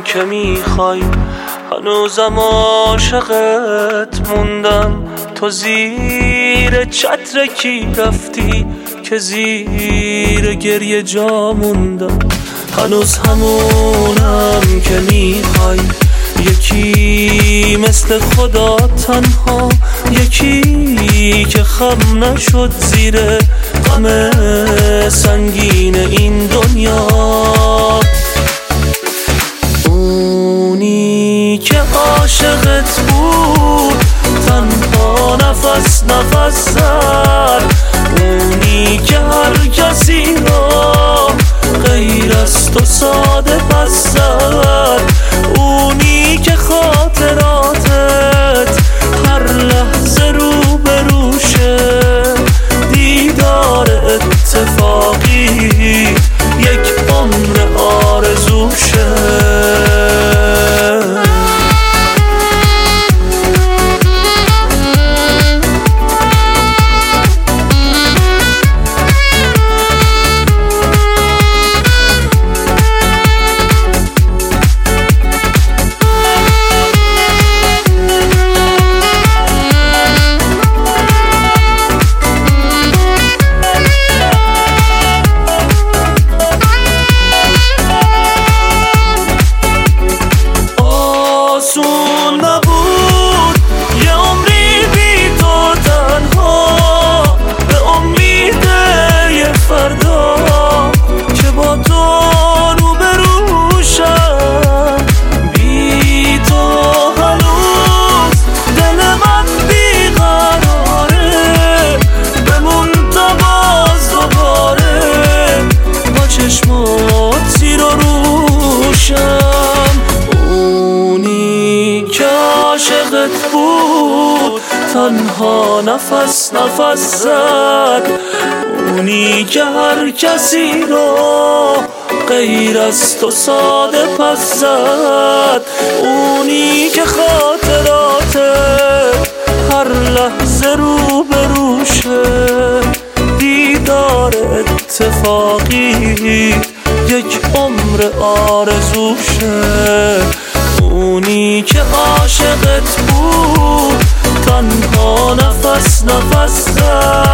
که میخوای، هنوزم عاشقت موندم. تو زیر چتر کی رفتی که زیر گریه جا موندم؟ هنوز همونم که میخوای، یکی مثل خدا تنها، یکی که خم نشد زیر غم سنگین این دنیا. اونی که عاشقت بود تنها نفس نفس زد، اونی که هر کسی را غیر از تو ساده پس زد، اونی که خاطراتت هر لحظه رو به روشه، دیدار اتفاقی یک عمر آرزوشه. آسون نبود یه عمری بی تو تنها، به امید یه فردا که با تو روبروشم. بی تو هنوز دل من بیقراره، بمون تا باز دوباره با چشمات زیر و روشم. که عاشقت بود تنها نفس نفس زد، اونی که هر کسی رو غیر از تو ساده پس زد، اونی که خاطرات هر لحظه رو به روشه، دیدار اتفاقی یک عمر آرزوشه. اونی که عاشقت بود تنها نفس نفس زد،